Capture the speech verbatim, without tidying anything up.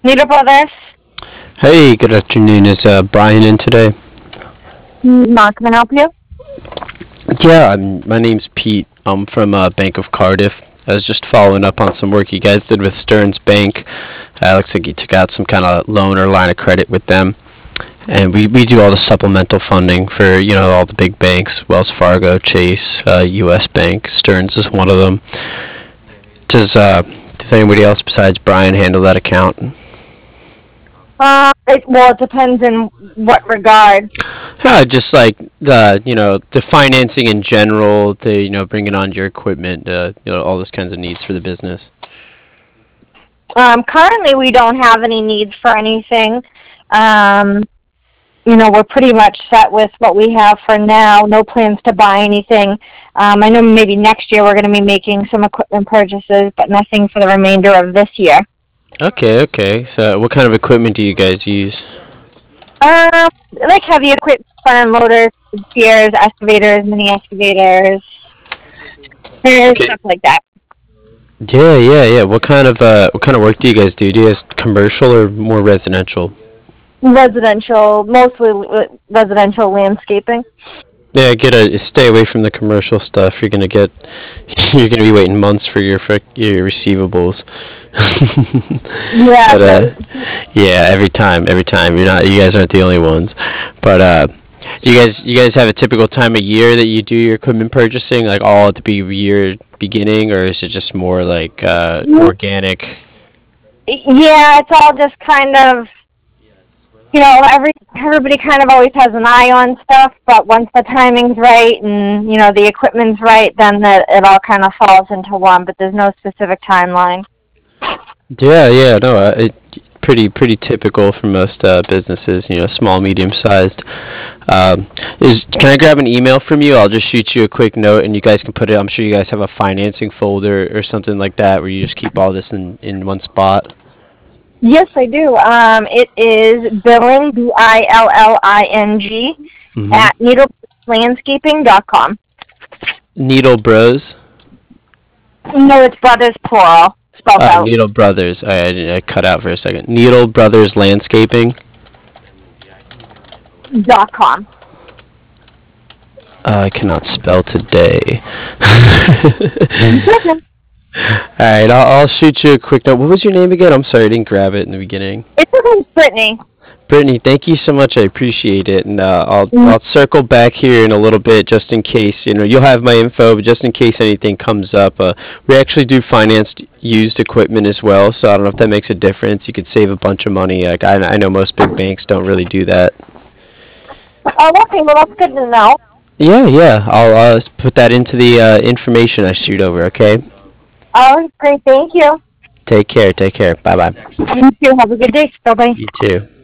Neither Brothers. Hey, good afternoon. Is uh, Brian in today? Mark, can I help you? Yeah, I'm, my name's Pete. I'm from uh, Bank of Cardiff. I was just following up on some work you guys did with Stearns Bank. Uh, looks like you took out some kind of loan or line of credit with them. And we, we do all the supplemental funding for, you know, all the big banks, Wells Fargo, Chase, uh, U S Bank. Stearns is one of them. Does, uh, does anybody else besides Brian handle that account? Uh, it, well, it depends in what regard. Uh, just like the you know the financing in general, the you know bringing on your equipment, uh, you know all those kinds of needs for the business. Um, currently, we don't have any needs for anything. Um, you know, we're pretty much set with what we have for now. No plans to buy anything. Um, I know maybe next year we're going to be making some equipment purchases, but nothing for the remainder of this year. Okay, okay. So, what kind of equipment do you guys use? Um, like heavy equipment, front loaders, gears, excavators, mini excavators, and Okay. stuff like that. Yeah, yeah, yeah. What kind of uh, what kind of work do you guys do? Do you guys commercial or more residential? Residential, mostly residential landscaping. Yeah, get a stay away from the commercial stuff. You're gonna get you're gonna be waiting months for your for your receivables. Yeah. but uh, yeah, every time, every time. You're not. You guys aren't the only ones. But uh, do you guys you guys have a typical time of year that you do your equipment purchasing, like all at the be- year beginning, or is it just more like uh, organic? Yeah, it's all just kind of, you know, every everybody kind of always has an eye on stuff, but once the timing's right and, you know, the equipment's right, then the, it all kind of falls into one, but there's no specific timeline. Yeah, yeah, no, uh, it pretty pretty typical for most uh, businesses. You know, small, medium sized. Um, is can I grab an email from you? I'll just shoot you a quick note, and you guys can put it. I'm sure you guys have a financing folder or something like that where you just keep all this in in one spot. Yes, I do. Um, it is billing, B I L L I N G, Mm-hmm. at needle landscaping dot com. Needle Bros. No, it's Brothers Plural, spelled Uh, out. Needle Brothers. I, I, I cut out for a second. Needle Brothers Landscaping. Dot com. Uh, I cannot spell today. All right, I'll, I'll shoot you a quick note. What was your name again? I'm sorry, I didn't grab it in the beginning. It's okay, Brittany. Brittany, thank you so much. I appreciate it, and uh, I'll I'll circle back here in a little bit just in case. You know, you'll have my info, but just in case anything comes up, uh, we actually do finance used equipment as well. So I don't know if that makes a difference. You could save a bunch of money. Like I, I know most big banks don't really do that. Oh, okay, well, that's good to know. Yeah, yeah. I'll uh, put that into the uh, information I shoot over. Okay. Oh, great, thank you. Take care. Take care. Bye bye. You too. Have a good day. Bye bye. You too.